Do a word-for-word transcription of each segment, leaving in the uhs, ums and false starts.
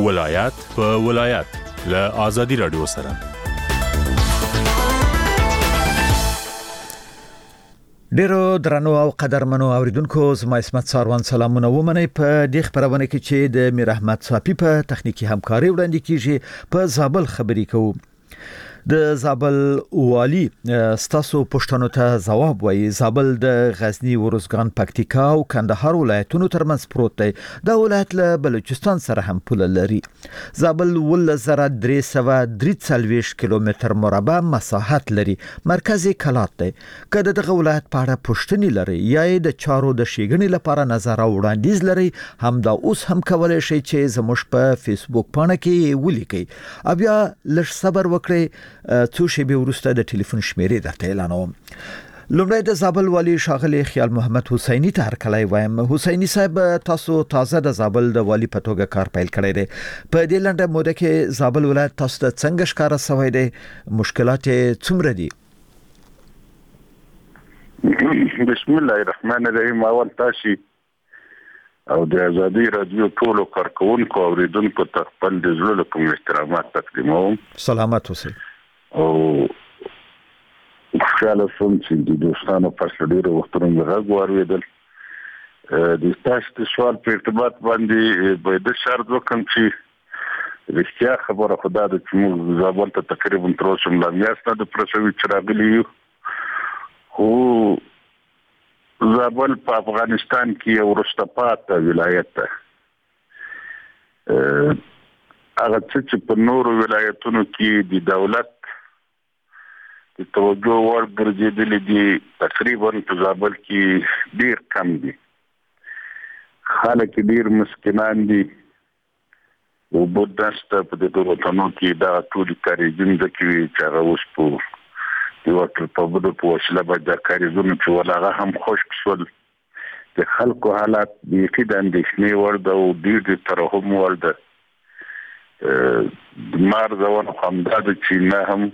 ولایت په ولایت له آزادي رادیو سره. ډیرو درنو او قدرمنو اوریدونکو، زما اسمت ساروان سلامونه ومنئ. په دې خبرونه کې چې د میر احمد صافي په تخنیکی همکاري وړاندې کیږي، په زابل خبرې کوو. د زابل والی ستاسو پښتنو ته ځواب وایي. زابل د غزنی، ورزګان، پکتیکا او کندهار ولایتونو ترمنځ پروت دی. دا ولایت له بلوچستان سره هم پوله لري. زابل ولس زره درې سوه درې څلوېښت کیلومتر مربع مساحت لري. مرکز کلات دی. که دغه ولایت په اړه پوښتنې لري یا د چارو د ښېګڼې لپاره نظر او وړاندیز لري، هم دا اوس هم کولای شئ چې زموږ په فیسبوک پاڼه کې ولیکئ. او بیا لږ صبر وکړئ، څو شېبې وروسته د ټلیفون شمیرې درته اعلانوم. لومړی د زابل والی ښاغلی خیال محمد حسینی ته هرکلی وایم. حسینی صاحب، تاسو تازه د زابل د والی په توګه کار پیل کړی دی. په دې لنډه موده کې زابل ولایت تاسو ته څنګه ښکاره شوی دی؟ مشکلات څومره دي؟ بسم الله الرحمن الرحیم. اول تاسو او د آزادي رادیو ټولو کارکونکو او اوریدونکو ته خپل د زړه کوم احترامات تقدیموم. سلامات اوسئ. او خوشاله شوم چې د دوستانو په ډیرو وختونو غږ واورېدل. د تاسو د سوال په ارتباط باندې باید شرط وکړم چې رښتیا خبره خدا د چې زابل ته تقریبا تر اوسه لا میاشته د پرسوي چې راغلي یو. خو زابل په افغانستان کې یو وروسته پاتې ولایت ده. هغه چې په نورو ولایتونو کې د دولت د توجه وړ ګرځېدلي دي، تقریبا په زابل کې ډیر کم دي. خلک ډیر مسکینان دي. اوبه نشته په دغه وطنو کې. دا ټول کاریزونه چې چې هغه اوس په د واټر پمپونو په وسیله باندې د کاریزونو چې ول هغه هم خشک شول. د خلکو حالات بیخي د اندېښنې وړ ده او ډېر د ترحم وړ ده. د مارزونه خو همدا ده چې نه هم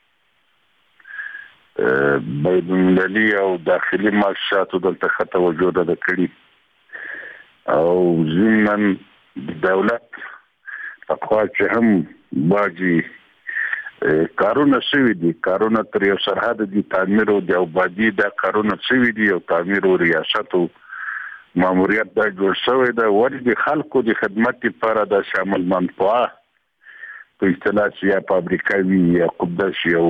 بین المللي او داخلي معاشاتو دلته ښه توجه ده کړې، او ضمناً د دولت لخوا چې هم باجي کارونه شوي دي، کارونه تر یو سرحد دي، تعمیر او د آبادي دا کارونه شوي دي او تعمیر او ریاست او ماموریت دا جوړ شوی ده. ولې د خلکو د خدمت لپاره د شامل منفعه په اصطلاح چې یا فابریکه وي یا قدس یو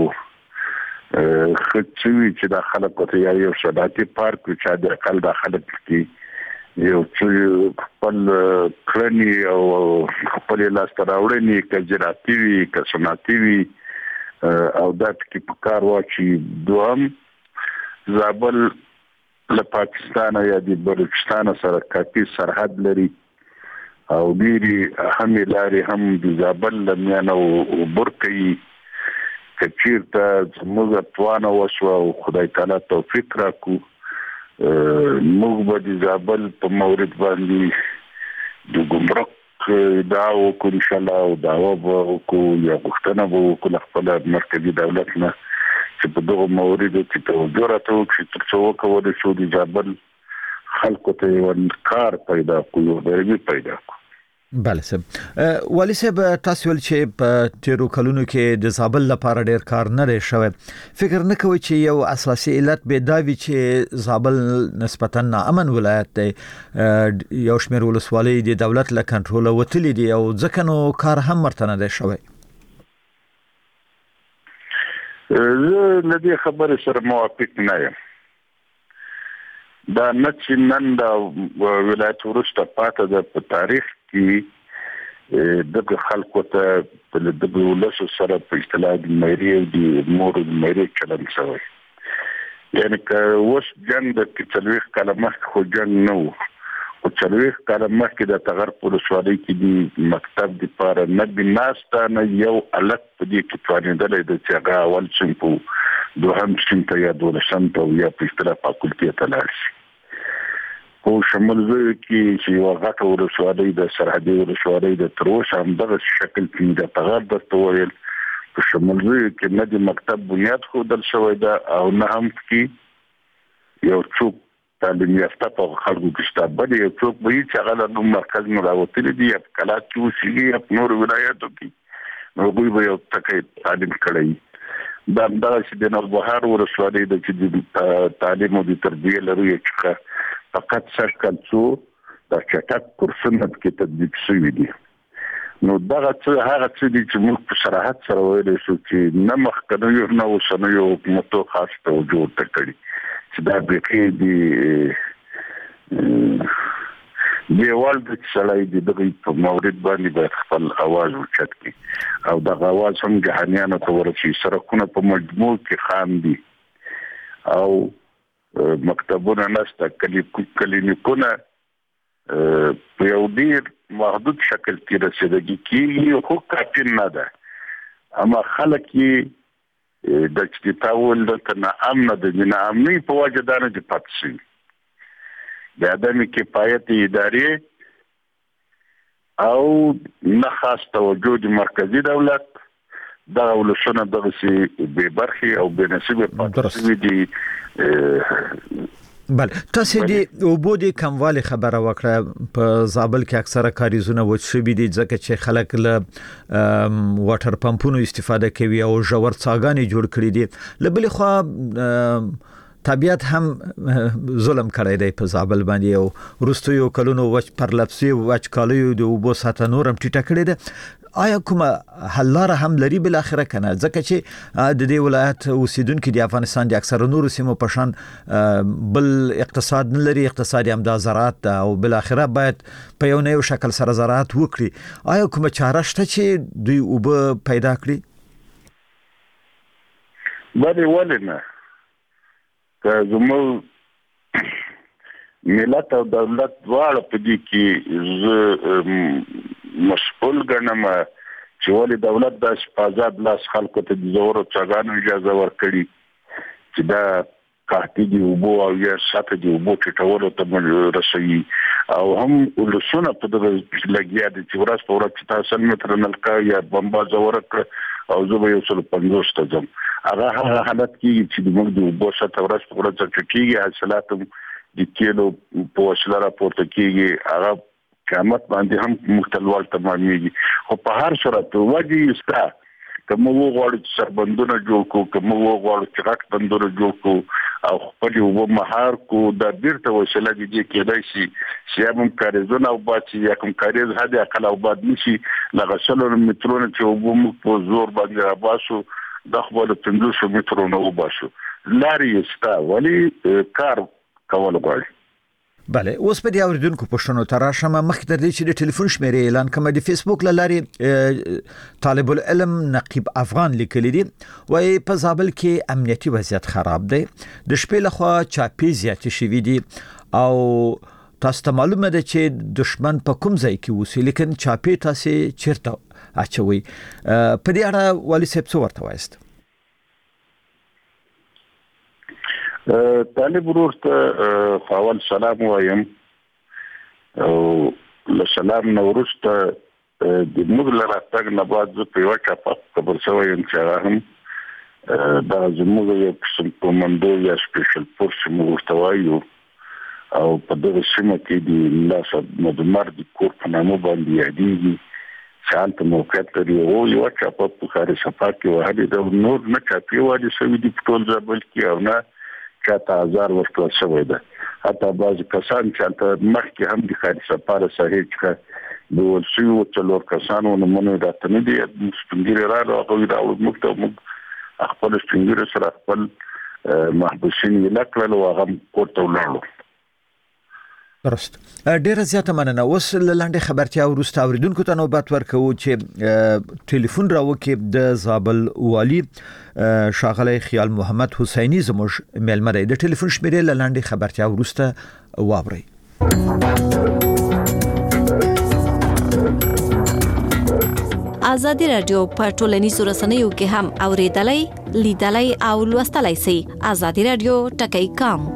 خدشوي چې دا خلکو ته یا یو صنعتي پارک وي چې د اقل دا خلک کې یو څه خپل کړنې او خپل لاسته راوړنې که زراعتي وي که صنعتي وي او دا کې په کار واچي. دوهم، زابل له پاکستان یا د بلوچستان سره کافي سرحد لري او ډېرې اهمې لارې هم د زابل له میانه عبور کوي. که چېرته زموږ توانه وشوه او خدای تعالی توفیق راکړو، موږ به د زابل په مورد باندې د ګمرک دعا وکړو انشاءالله، او دعوا به وکړو یا غوښتنه به وکړو له خپل مرکزي دولت نه چې په دغو موردو کې توجه راته وکړي تر څو وکولی شو د زابل خلکو ته یو کار پیدا کړو، یو ډرمي پیدا کړو. بله صاحب. والی صاحب، تاسو ویل چې په تیرو کلونو کې د زابل لپاره ډیر کار نه دی شوی. فکر نه کوئ چې یو اساسي علت به دا وي چې زابل نسبتا ناامن ولایت دی، یو شمېر ولسوالۍ د دولت له کنټروله وتلي دي او ځکه نو کار هم ورته نه دی شوی؟ زه له دې خبرې سره موافق نه یم. دا نه چې نن دا ولایت وروسته پاته ده، په تاریخ کې دغه خلکو ته په دغه ولسو سره په اصطلاح د میرې او د مور د میرې چلند شوی. یعنې که اوس جنګ د څلوېښت کاله مخکې خو جنګ نه و، خو څلوېښت کاله مخکې د تغر په ولسوالۍ کې د مکتب دپاره نه بې ناسته نه یو هلک په دې کې توانېدلی ده چې هغه اول صنف و دوهم صنف ته یا دولسم ته یا په اصطلاح فاکولټې ته لاړ شي. په شمولزیو کې چې یوه غټه ولسوالۍ د سرحدي ولسوالۍ د تر اوسه همدغه شکل کې د تغر درته وویل، په شمولزیو کې نه د مکتب بنیاد ښودل شوی ده او نه هم کې یو څوک تعلیم یافته په خلکو کې شته بل یو څوک به چې هغه د مرکز نه راوتلي دي په کلات کې اوسېږي په نورو ولایاتو کې نو دوی به یو ټکی تعلیم کړی دا دا چې د نوبهار ولسوالۍ د چې تعلیم او د تربیه لري چې فقط سرکل څو د چټک کورسونه کې تطبیق شوي دي نو دا څه هغه څه دي چې موږ په صراحت سره ویل شو چې نه مخکنه یو نه وسنه یو حکومت خاص توجه تکړي چې دا به دي دیوال د چلای دي دغه په مورید باندې د خپل आवाज اوچت کی او د आवाज هم جهانیانو ته ورچی سرکونه په مجموع کې خام دي او مکتبونه نشته کلی کلینیکونه په یو ډیر محدود شکل کې رسیدګي کیږي خو کافي نه ده اما خلک یې د چتاول د نه امن د نه امني په وجه دانه چې پاتشي د ادمي کفایت ادارې او نه خاص توجه د مرکزی دولت دا ولسونه دغه سي به برخي او به نصیب پاتشي دي بل تاسو دې وبودي کموالی خبره وکړه په زابل کې اکثره کاریزونه وچ شوي دي ځکه چې خلک له واټر پمپونو استفاده کوي او ژور څاګانې جوړ کړي دي لبل خو طبيعت هم ظلم کړی دی په زابل باندې او روستو کلونو وچ پرلپسي وچ کالیو د وبو ساته نورم ټیټه کړی دی آیا کومه حل لاره هم لري بل اخره کنه ځکه چې د دې ولایت اوسیدونکو د افغانستان د اکثره نورو سیمو په شان بل اقتصاد نه لري اقتصادي هم د زراعت او بل اخره باید په یو نه یو شکل سره زراعت وکړي آیا کومه چاره شته چې دوی وب پیدا کړي باندې ولنه که زموږ ملت او دولت دواړه په دې کې مسؤل ګڼم چې ولې دولت د آزاد لاس خلکو ته د زورو څنګه اجازه ورکړي چې دا کارتي دی وبو او یا ساته دی وبو چې ټولو ته رسېږي او هم ولسونه په دغه لګیا دي چې ورځ په ورځ تاسو متر نلکا یا بمبا زورک او زه به یو څل پنځوس ته ځم هغه هغه حالت کې چې موږ د وبو ساته ورځ په ورځ چې کېږي حاصلات د کېلو په وسیله راپورته کېږي هغه قیامت باندې هم مختلوال تمامېږي خو په هر صورت وجه استا کوم وګړو چې سربندونه جوړ کو کوم وګړو چې غټ بندونه جوړ کو او خپل یو مهار کو د بیرته وسیله دي کېدای شي چې هم کاریزونه او باسي یا کوم کاریز هدا اقل او باد نشي لغسلو مترونه چې وبو په زور باندې راباسو د خپل پنځوس مترونه وباسو لاري استا ولی کار کول غواړي بله اوس په دې اوریدونکو پښتنو تراشمه مخکې تر دې چې د ټلیفون شمیرې اعلان کوم د فیسبوک لاري طالب العلم نقیب افغان لیکلی دی وای په زابل کې امنیتي وضعیت خراب دی د شپې لخوا چاپی زیات شوی دی او تاسو ته معلومه ده چې دشمن په کوم ځای کې وسی لیکن چاپی تاسو چیرته اچوي په دې اړه والی صاحب څه ورته وایست طالب ورته فاول سلام وایم او له سلام نورسته د موږ لپاره تاګ نه بعد زه په وچا په خبر شوم چې هم دا زموږ یو قسم کومندو یا سپیشل فورس موږ ورته وایو او په دغه سیمه کې د لاس مدمر د کور په نامه باندې یادېږي شانت موقعیت لري او یو چا په بخاري صفا کې وهلي د نور نه چاپی وایي سوي د ټول ځبل کې او نه چاته هزار ورکړل شوی ده حتی بعض کسان چې مخکې هم د خاري سفاره صحیح څخه د ورسیو څلور کسانو نمونه راته نه دي سپینګیري راغلو هغوی راوړل موږ ته موږ خپل سپینګیري سره خپل محبوسین یې لکړل او هغه کورته ولاړو درست ډیره زیاته مننه اوس لاندې خبرتیا ورسته اوریدونکو ته نوبت ورکو چې ټلیفون راوکې د زابل والی شاغله خیال محمد حسینی زموږ میلمه د ټلیفون شمیرې لاندې خبرتیا ورسته واوري آزادی رادیو په ټولنیزو رسنیو کې هم اوریدلای لیدلای او لوستلای شئ آزادی رادیو ټکی کام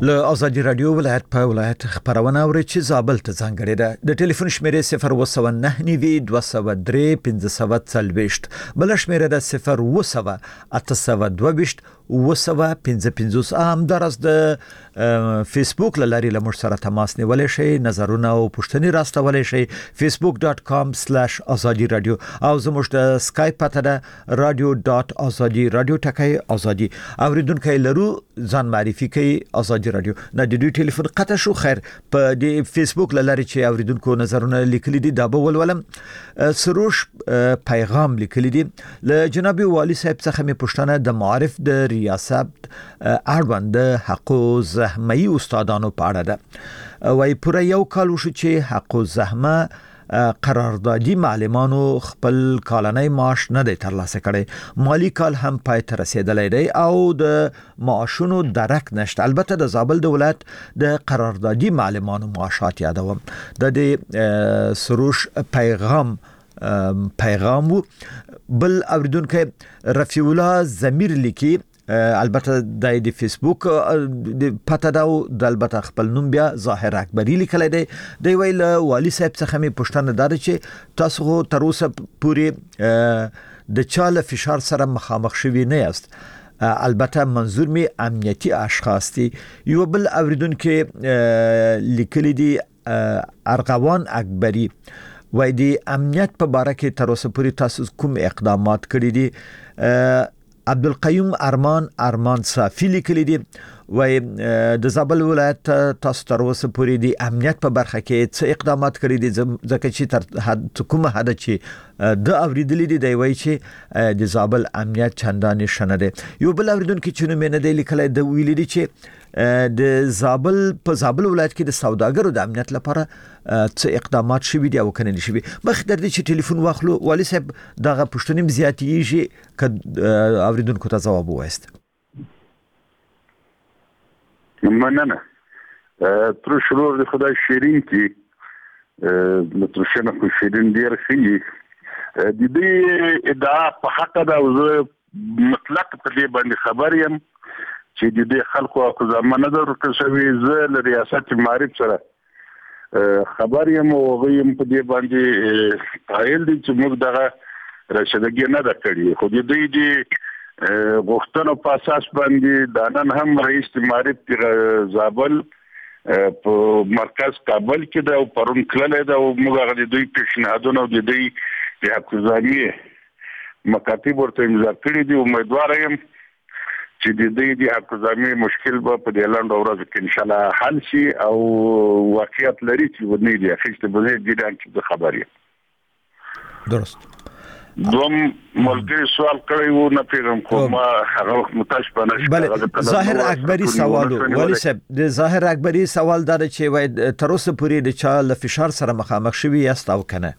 له ازادي رادیو ولایت په ولایت خبرونه اوري چې زابل ته ځانګړې ده. د ټلیفون شمیرې صفر اووه سوه نهه نوي دوه سوه درې پنځه سوه څلوېښت، بل شمیره ده صفر اووه سوه اته سوه دوه ویشت اووه سوه پنځه پنځوس. همدارس د فیسبوک لاري له موږ سره تماس نیولای شئ، نظرونه او پوښتنې راستولای شئ facebook dot com slash azadi radio او زموږ د اسکایپ پته ده radio dot azadi radio ټکي ازادي. اوریدونکو لرو ځان معرفي کوي ازادي رادیو نه د دوی ټلیفون قطع شو. خیر په د فیسبوک لاري چې اوریدونکو نظرونه لیکلي دي دا به ولولم. سروش پیغام لیکلي دي له جناب والی صاحب څخه می پوښتنه د معارف د ریاست اړوند د حقوق زحمي استادانو په اړه ده. وای پوره یو کال وشو چې حقوق زحمه قراردادي معلمانو خپل کالنۍ معاش نه دی ترلاسه کړی، مالی کال هم پای ته رسیدلی دی او د معاشونو درک نشته. البته د زابل د ولایت د قراردادي معلمانو معاشات یادوم. د دې سروش پیغام پیغام وو. بل اوریدونکو رفیع الله ضمیر لیکي، البته د فیسبوک د پته دا د البته خپل نوم بیا ظاهر اکبری لیکلی دی. دی ویل والی صاحب څخه می پوښتنه دا ده چې تاسو تر اوسه پورې د چاله فشار سره مخامخ شوي نه یاست. البته منظور می امنیتی اشخاص دي. یو بل اوریدونکو لیکلی دی ارغوان اکبری وای دی امنیت په باره کې تر اوسه پورې تاسو کوم اقدامات کړی دي؟ عبدالقیوم ارمان ارمان صافی لیکلی دی وای د زابل ولایت تاسو تر اوسه پورې د امنیت په برخه کې څه اقدامات کړی دي؟ ځکه چې تر حد کومه حد چې د اوریدلې دي دی وای چې د زابل امنیت چندانې شنه دی. یو بل اوریدونکو چې نو مینه دی لیکلی د ویل دي چې د زابل په زابل ولایت کې د سوداګرو د امنیت لپاره څه اقدامات شوي دي او کنه دي شوي. مخ در دي چې ټلیفون واخلو والی صاحب دغه پوښتنې زیاتېږي ک اوریدونکو ته جواب وایست. مننه. تر شروع د خدای شیرین کی تر شنه خو شیرین ډیر خي د دې ادعا په حق دا مطلق په دې باندې خبر یم چې د دې خلکو او زمانه د ورکشوي زه له ریاست معارف سره خبر یم او غویم په دې باندې قائل دي چې موږ دغه رشدګي نه د کړی. خو د دې د غوښتنو په اساس باندې د نن هم رئیس معارف زابل په مرکز کابل کې د پرون کله د موږ غوډي دوی پیشنهادونه د دوی د حقوقي مکاتب ورته امضا کړی دي. امیدوار یم چې د دې د حقوقي مشکل به په دې لاندې ورځ کې ان شاء الله حل شي او واقعیت لري چې ودنی دی خښته به دې ډیر چې خبرې درست. دوم ملګری سوال کړی وو نه پیغام کوم هغه متاش پنه. بله ظاهر اکبری سوال ولی صاحب د ظاهر اکبری سوال دا چې وای تر اوسه پورې د چا له فشار سره مخامخ شوي یاست او کنه؟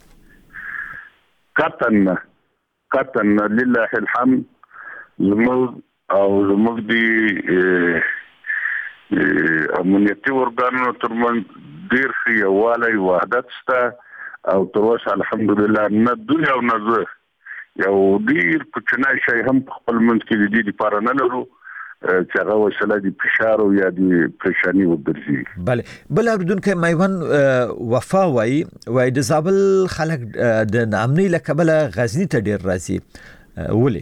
قطن قطن لله الحمد زموږ او زموږ د امنیتي ورګانونو ترمنځ ډیر ښه یووالی وحدت شته او تر اوسه الحمدلله نه دوی او نه زه یو ډیر کوچنی شی هم خپل منځ کې د دې لپاره نه لرو چې هغه وسله د فشار او یا د پریشانی وګرځي. بله بل اوریدونکو میوان وفا وای وای د زابل خلک د نامنۍ له کبله غزنی ته ډیر راځي ولې؟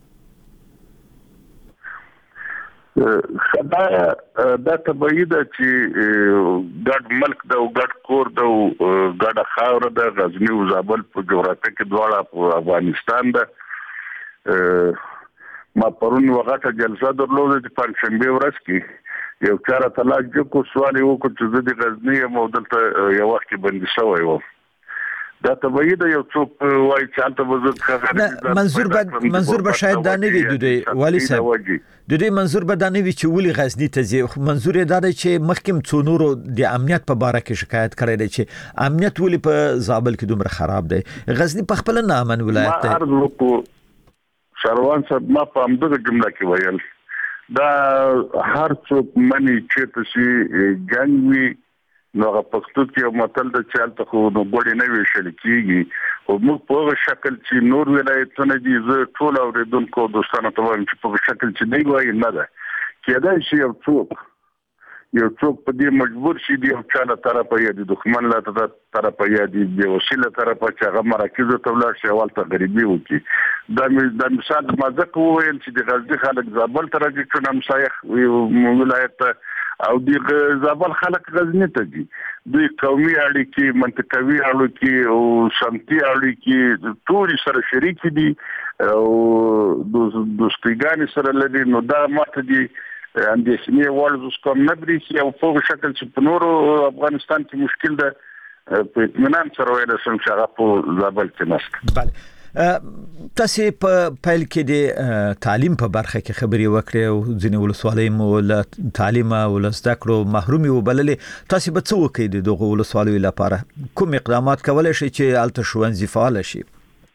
دا دا تبعید چې ګډ ملک دا او ګډ کور دا او ګډ خاور دا غزنی او زابل په جغرافیه کې دواړه په افغانستان ده. ما پرون وغته جلسه درلوده چې پنځشنبه ورځ کې یو چاره طلاق جو کو سوال یو کو چې د غزنی مودلته یو وخت باندې شوی و. دا تبعید یو څوک وای چې انت وزت خبره منظور به منظور به شاید دا نه وي د دې والی صاحب د دې منظور به دا نه وي چې ولي غزنی ته ځي. منظور یې دا دی چې مخکم څو نورو د امنیت په باره کې شکایت کړی دی چې امنیت ولي په زابل کې دومره خراب دی. غزنی په خپل نه امن ولایت دی. ما عرض وکړو شاروان صاحب ما په همدغه جمله کې ویل دا هر څوک منی چې تاسو ګنګ وي نو هغه پښتو کې متل د چالت خو نو ګوډې نه ویشل کیږي او موږ په هغه شکل چې نور ولایتونه دي زه ټول اوریدونکو دوستانو ته وایم چې په شکل چې دی وایي نه ده کېدای شي یو څوک یو څوک په دې مجبور شي دی او چاله طرفه یا د دښمن له طرفه یا د بې وسیله طرفه چې هغه مراکزو ته ولاړ شي اول ته غریبي وکړي. دا د مثال ما ځکه وویل چې د غزني خلک زابل ته راځي چې همسایه ولایت ته او د زابل خلک غزني ته دي. دوی قومي اړیکې منطقوي اړیکې او سمتي اړیکې ټول سره شریک دي او دوستیګان سره لري. نو دا ماته دي اندېښنې وړ اوس کوم نه برېښي او په شکل چې په نورو افغانستان کې مشکل ده په اطمینان سره ویل شم چې هغه په زابل کې نشته. بله تاسو په پیل کې د تعلیم په برخه کې خبري وکړې او ځینې ولسوالۍ مو له تعلیم او له زده کړو محرومي وبللې. تاسو به څه وکړئ د دغه ولسوالیو لپاره؟ کوم اقدامات کولای شئ چې الته ښوونځي فعال شي؟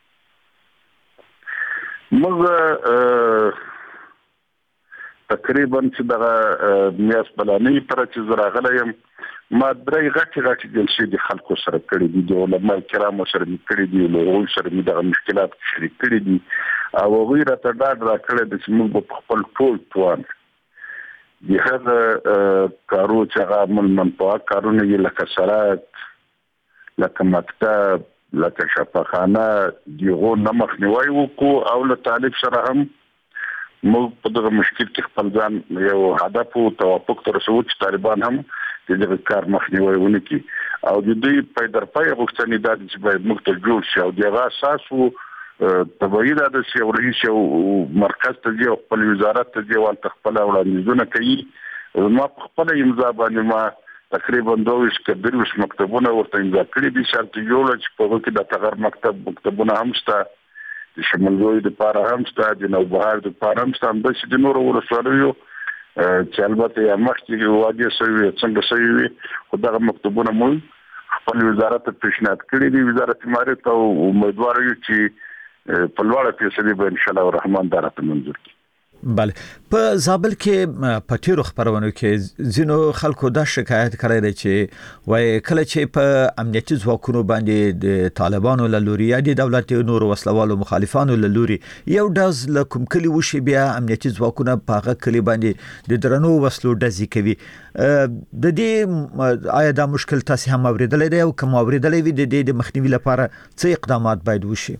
موږ تقریبا چې دغه میاس بلانې پر چې زراغله يم ما درې غټي غټي جلسې د خلکو سره کړې دي، د علماء کرامو سره کړې دي، له سره د مشکلات شریک کړې دي او غیره ته دا راکړه د چې موږ په خپل ټول توان د هغه کارو چې هغه عمل منفعه کارونه یې لکه سړک لکه مکتب لکه شفاخانه دغه نمخ نیوي وکړو او له طالب سره هم موږ په دغه مشکل کې خپل ځان یو هدف او توافق تر رسول چې طالبان هم دغه کار مخنیوي ونکړي او د دوی په درپای غوښتنې د چې باید موږ ته جوړ شي او دغه اساس او تبعید د سی او رئیس او مرکز ته دی او خپل وزارت ته دی او خپل وړاندیزونه کوي. ما په خپل امضا باندې ما تقریبا دوه شکل مکتبونه ورته امضا کړی دي شرط جوړ چې په کې د تغیر مکتب مکتبونه هم شته د شمالوي د پاره هم شته د نوبهار د پاره هم شته د شې د نورو ولسوالیو چې البته یا مخکې وادي سوي څنګه سوي خو دغه مکتبونه مو خپل وزارت ته پیشنهاد کړی دی. وزارت مالیات او امیدوار یو چې په لوړه فیصله به ان شاء الله الرحمن دارته منظور کړي. بله په زابل کې په تیرو خبرونو کې ځینو خلکو دا شکایت کړی دی چې وای کله چې په امنیتي ځواکونو باندې د طالبانو له لوري یا د دولت نورو وسلوالو مخالفانو له لوري یو ډز له کوم کلی وشي بیا امنیتي ځواکونه په هغه کلی باندې د درنو وسلو ډزې کوي. د دې آیا دا مشکل تاسو هم اوریدلې دی او کوم اوریدلې وي د دې د مخنیوي لپاره څه اقدامات باید وشي؟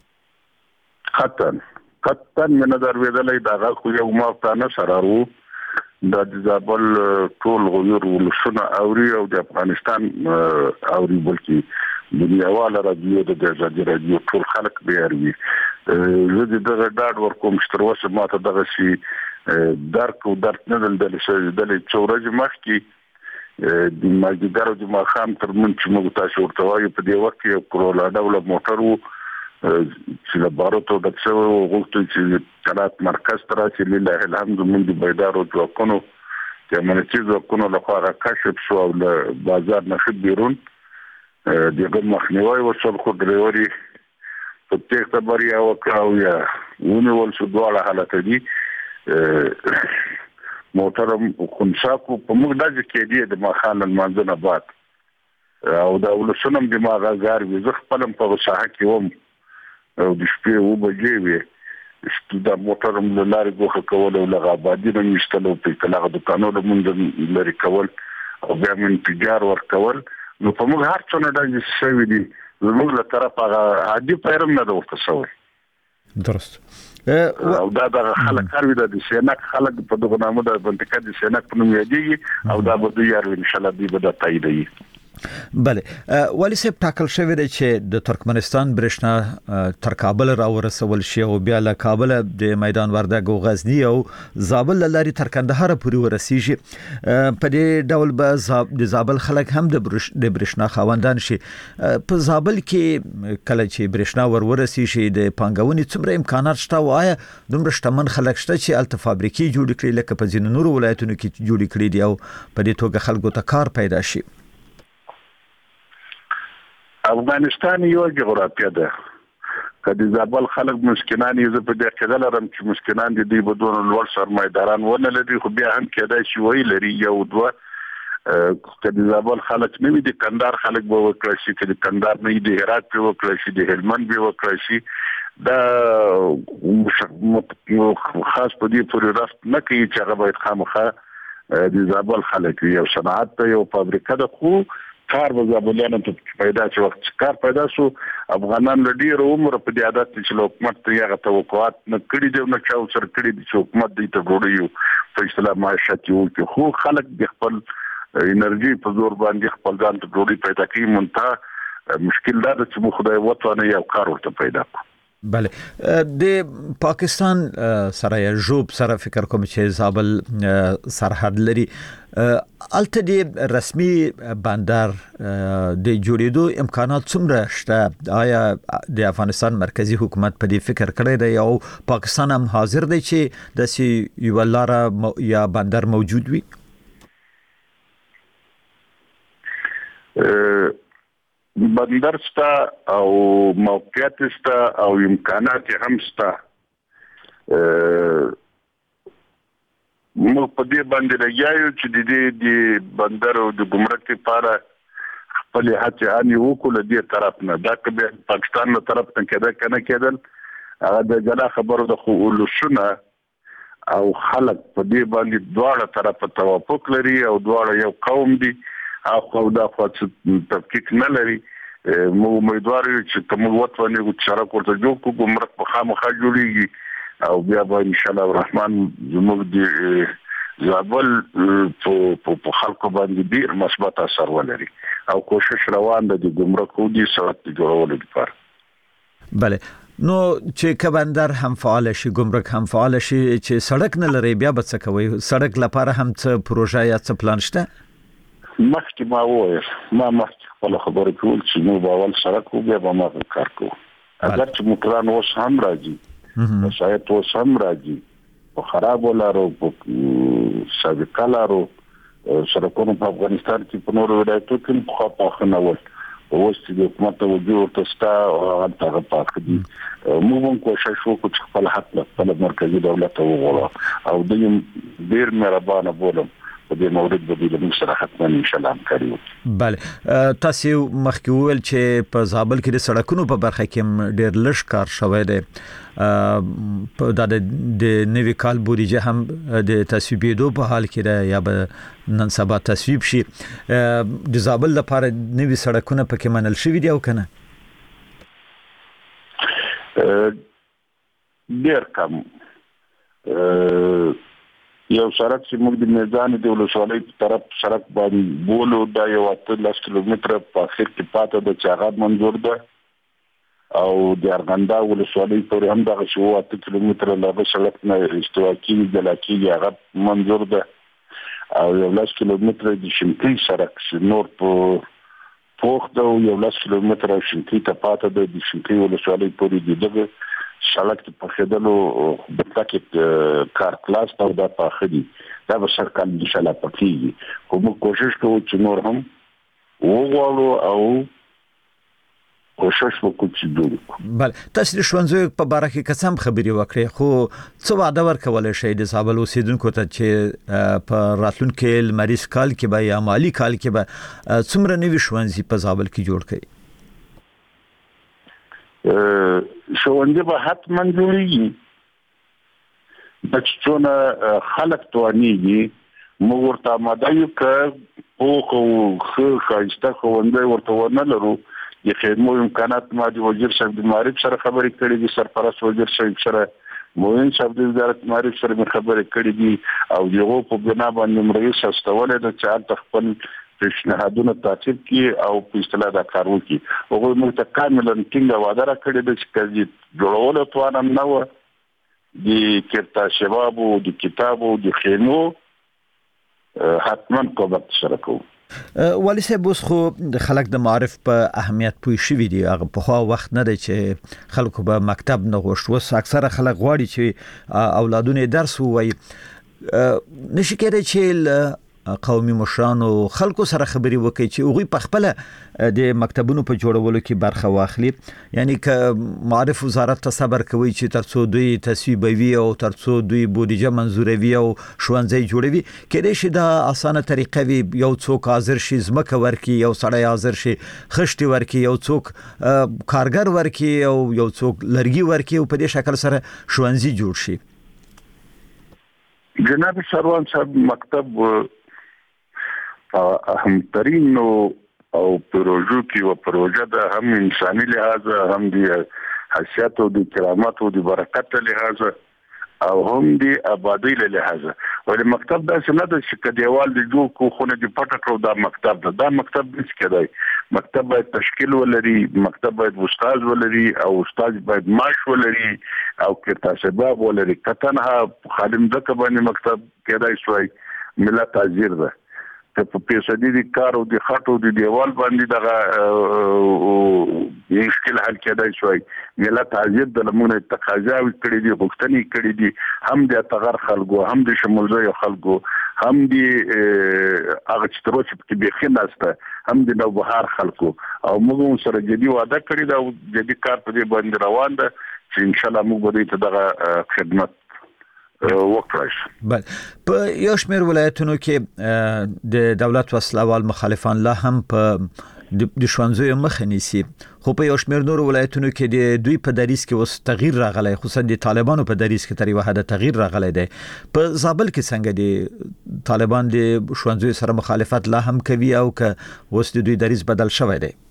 خطر قطن من نظر ویدلې دا خو یو مافتانه سره ورو د زابل ټول غویر ولسونه اوري او د افغانستان اوري بلکې دنیاواله راډیو د آزادي راډیو ټول خلک به اوري. زه د دغه ډاډ ورکوم چې تر اوسه ماته دغه شي درک او درک نه دل شي د چورج مخکي د ماجګرو د ماخام تر من چې موږ تاسو ورته وایو په دې وخت کې کرولا ډول موټر وو چې له باروتو د څو غوښتل چې کلات مرکز تر چې لله الحمد من د بيدارو ځواکونو چې امنیتي ځواکونو لخوا کشف شو او له بازار نه بیرون دغه مخنیوي وشول خو ډریوري په تېښته بریا وکړه او یا ونیول شو دواړه حالت دي. موټر خنساکو په موږ دغه کې دی د مخال المنځنه بعد او دا ولسونم د ماغازار وي زه خپلم په ساحه کې وم او د شپې و بجې وي دا موټر هم لارې ګوښه کول او لغه آبادي نه میشتل او په کلاغه دکانو له مونږ لري کول او بیا من تجار ورکول. نو په موږ هر څه نه ډاګې شوي دي زموږ له طرف هغه عادي پیرم نه ده ورته شوی. درست او دا د خلک کار وي د سینک خلک په دغه نامه د منطقه د سینک په نوم یادېږي او دا به دوی یار ان شاء الله دی به د تاییدوي. بله ولی صاحب ټاکل شوی دی چې د ترکمنستان برېښنا تر کابل راورسول شي او بیا له کابل د میدان وردګ او غزنی او زابل لاري تر کندهار پورې ورسیږي. په دې ډول به د زابل خلک هم د برېښنا خاوندان شي. په زابل کې کله چې برېښنا ور ورسیږي د پانګونې څومره امکانات شته او آیا دومره شتمن خلک شته چې الته فابریکې جوړ کړي لکه په ځینو نورو ولایتونو کې جوړ کړي دي او په دې توګه خلکو ته کار پیدا شي؟ افغانستان یو جغرافیه ده که د زابل خلک مسکینان یې زه په دې عقیده لرم چې مسکینان دي دوی به دونه لوړ سرمایه‌داران ونه لري خو بیا هم کېدای شي وی لري یو دوه که د زابل خلک نه وي د کندهار خلک به وکړی شي که د کندهار نه وي د هرات به وکړی شي د هلمند به وکړی شي. دا خاص په دې پورې رفت نه کوي چې هغه باید خامخا د زابل خلک یو صنعت ته یو فابریکه ده خو کار به زابلیانو ته پیدا شي وخت کار پیدا شو افغانان له ډیر عمر په دې عادت چې حکومت ته یې توقعات نه کړی دی نه چا سره کړی دی چې حکومت دې ته ډوډۍ په اصطلاح معیشت یو کې خو خلک د خپل انرژي په زور باندې خپل ځان ته ډوډۍ پیدا کوي منتها مشکل دا چې مو خدای وطن یو کار ورته پیدا کړو. بله د پاکستان سره جوب سره فکر کوم چې زابل سرحد لري الته د رسمي بندر د جوړېدو امکانات څومره شته؟ آیا د افغانستان مرکزی حکومت په دې فکر کړی دی او پاکستان هم حاضر دی چې د یو لاره یا بندر موجود وي؟ بندر ستا او موقعیت ستا او امکانات هم ستا. موږ په دې باندې لګیایو چې د دې د بندر او د ګمرک لپاره خپل هڅې اني وکړو دې طرف نه دا که پاکستان له طرف نه کېده کنه کېدل هغه د جلا خبرو د خولشونه او خلک په دې باندې دواړه طرف توافق لري او دواړه یو قوم دي او خو دا خاص تفکیک نه لري. مو امیدوار یو چې کوم وخت باندې چې سره کوته جوړ کو ګمرک په خامخا جوړیږي او بیا به ان شاء الله الرحمن زموږ د زابل په خلکو باندې ډیر مثبت اثر ولري او کوشش روان ده د ګمرک ودی سرعت جوړولو لپاره. بله نو چې کبندر هم فعال شي ګمرک هم فعال شي چې سړک نه لري بیا به څه کوي؟ سړک لپاره هم څه پروژه یا څه پلان شته؟ مخکې ما وویل ما مخکې خپل خبرې کول چې نو به اول سړک و بیا به ما کار کوو اگر چې موټران اوس هم راځي وسایط اوس هم راځي په خرابو لارو په سابقه لارو سړکونو په افغانستان کې په نورو ولایتو کې خو پاخه نه ول اوس چې د حکومت توجه ورته ستا او هغه پاخه دي موږ هم کوشش وکړو چې خپل حق له خپل مرکزي دولت وغواړو او دوی ډیر مهربانه بولم په دې مورد باندې موږ سره حتما ان شاء الله همکاري وکړو. بله تاسو مخکې وویل چې په زابل کې د سړکونو په برخه کې ډېر لږ کار شوی دی په د نوي کال بودیجه هم د تصویبېدو په حال کې ده یا به نن سبا تصویب شي. د زابل لپاره نوي سړکونه پکې منل شوي دي او کنه؟ ډېر کم یو سړک چې موږ د میدان د ولسوالۍ په طرف سړک باندې بولو دا یو اتلس کیلومتره په اخر کې پاته د چاغاب منظور ده او د ارغنده ولسوالۍ پورې هم دغه شو اته کیلومتره لږه سړک نه استوا کېږي د لاکي هغه منظور ده او یو لس کیلومتره د شمکۍ سړک چې نور په پوخ ده یو لس کیلومتره شمکۍ ته پاته ده د شمکۍ ولسوالۍ پورې د دغه سړک په خېدلو د پاکټ کار کلاس ته دا په خېدي دا به سرکال ان شاء الله پکېږي خو موږ کوشش کوو چې نور هم وغواړو او کوشش وکړو چې دوی بله تاسو د ښوونځیو په باره کې قسم خبري وکړي خو څه وعده ورکولای شئ د زابل اوسیدونکو ته چې په راتلونکي لمریز کال کې به یا مالي کال کې به څومره نوي ښوونځي په زابل کې جوړ کړي؟ ښوونځي به حتما جوړیږي چې څونه خلک توانیږي موږ ورته آماده یو که پوخ او ښه ښایسته ښوونځی ورته ونه لرو د خدمو امکانات ما د وزیر صاحب د معارف سره خبرې کړې دي سرپرست وزیر صاحب سره موین صاحب د وزارت معارف سره خبرې کړې دي او دغه په بنا باندې رئیس استولې د چا خپل پیشنهادونه تعقیب کی او په اصطلاح دا کار وکړي هغه موږ ته کاملا ټینګه وعده راکړې ده چې کله جوړول توانم نه و د کتاب شباب او د کتاب او د خینو حتما کومک سره کوو. والی صاحب اوس خو د خلک د معارف په اهمیت پوه شوي دي هغه په خو وخت نه دی چې خلکو به مکتب نه غوښت وس اکثره خلک غواړي چې اولادونه درس ووایي نشي کېدای چې قومي مشرانو خلکو سره خبري وکړي چې هغوی په خپل د مکتبونو په جوړولو کې برخه واخلي یعنی که معارف وزارت ته صبر کوي چې ترڅو دوی تصویبوي او ترڅو دوی بودیجه منظوروي او ښوونځي جوړوي کېدای شي دا اسانه طریقه وي یو څوک حاضر شي ځمکه ورکړي یو سړی حاضر شي خښتې ورکړي یو څوک کارګر ورکړي او یو څوک لرګي ورکړي او په دې شکل سره ښوونځي جوړ شي. جناب سروان صاحب مکتب اهم ترین او پروژو کې او پروژه د هم انساني لحاظ هم د حیثیت او د کرامت او د برکت لحاظ او هم د آبادی له لحاظ ولې مکتب داسې نه ده چې کډیوال د جوړ کو خونه د پټ کړو دا مکتب ده دا مکتب د څه کېدای مکتب باید تشکیل ولري مکتب باید استاد ولري او استاد باید معاش ولري او کتابه ولري کتنها خادم دغه باندې مکتب کېدای شوی ملت حاضر ده په پیسې دي کار او د خاطو د دیوال باندې دغه مشکل حل کېدای شوی ملت حاضر د لمونه تقاضا کړې دي غوښتنې کړې دي هم د تغیر خلکو هم د شمولځي خلکو هم د هغه چې تر اوسه کې به خناسته هم د نوبهار خلکو او موږ سره جدي وعده کړی دا جدي کار په دې باندې روان ده چې ان شاء الله موږ به دې دغه خدمت وکړای شي. بل په یو شمېر ولایتونو کې د دولت وسلوال مخالفان لا هم په د شوانزوی مخ نیسي خو په یو شمېر نور ولایتونو کې د دوی په دریس کې اوس تغییر راغلی خصوصا د طالبانو په دریس کې تر یو حد تغییر راغلی دی په زابل کې څنګه دي طالبان د شوانزوی سره مخالفت لا هم کوي او که اوس د دوی دریس بدل شوی دی؟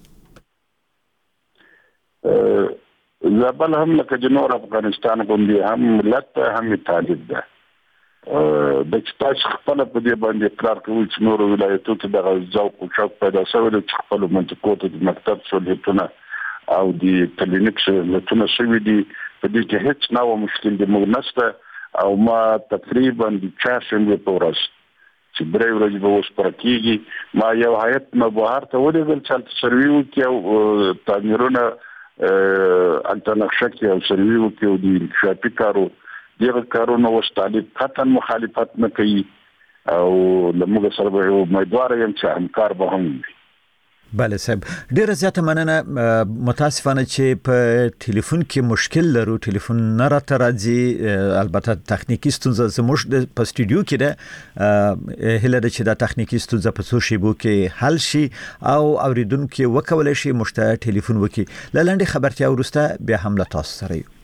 زابل هم لکه جنور افغانستان باندې هم ملت هم طالب ده د تاسو خپل په دې باندې اقرار کوي چې نور ولایتو ته د ذوق او شوق پیدا شوی د خپل منطقو ته د مکتب سہولتونه او د کلینیک سہولتونه شوي دي په دې کې هیڅ نوو مشکل د موږ نشته او ما تقریبا د چاشنبه په ورځ چې درې ورځې به اوس پر کېږي ما یو هیئت مبهر ته ولېږل چې سروي وکړي او تعمیرونه انت نقشه کې او سروي وکړي او د انکشافي کارو دغه کارونه اوس طالب قطعا مخالفت نه کوي او لمغه سره به امیدوار یم چې همکار به هم وي. بله صاحب ډیره زیاته مننه متاسفانه چې په ټلیفون کې مشکل لرو ټلیفون نه راته راځي البته تخنیکی ستونزه زموږ په سټوډیو کې ده هله ده چې دا تخنیکی ستونزه په څو شیبو کې حل شي او اوریدونکو وکولای شي مشته ټلیفون وکړي لاندې خبرتیا ورسته بیا هم له تاسو سره یو.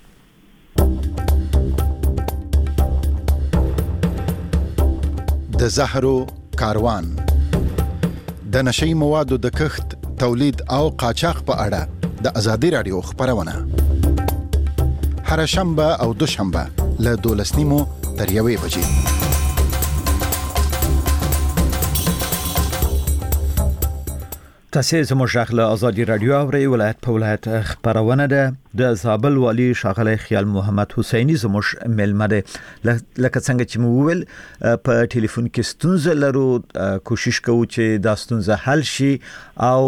د زهرو کاروان د نشئی موادو د کښت تولید او قاچاق په اړه د ازادي رادیو خبرونه هر شنبه او دوشنبه له دولس نیمو تر یوې بجې. تاسو زموږ له ازادي رادیو اوري ولایت په ولایت خبرونه ده د زابل والی شاغلی خیال محمد حسینی زموږ ملمه ده لکه څنګه چې مو ویل په ټلیفون کې ستونزه لرو کوشش کوو چې دا ستونزه حل شي او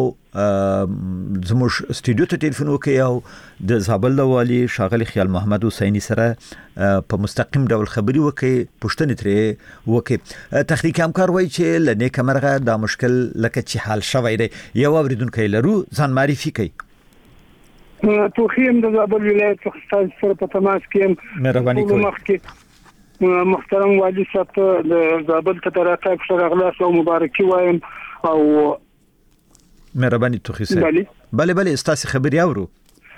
زموږ سټوډیو ته ټلیفون وکړئ او د زابل والی شاغلی خیال محمد حسینی سره په مستقیم ډول خبري وکړي پوښتنې ترې وکړي. تخنیکی همکار وایي چې له نیکه مرغه دا مشکل لکه چې حل شوی دی. یو اوریدونکی لرو ځان معرفي کړئ. توخیم د زابل ولایت څخه سره په تماس کې مهرباني کوئ. محترم والی صاحب د زابل ته راټاک سره اغلاس او مبارکي وایم او مهرباني توخی صاحب. بله بله بله استاسي خبري اورو.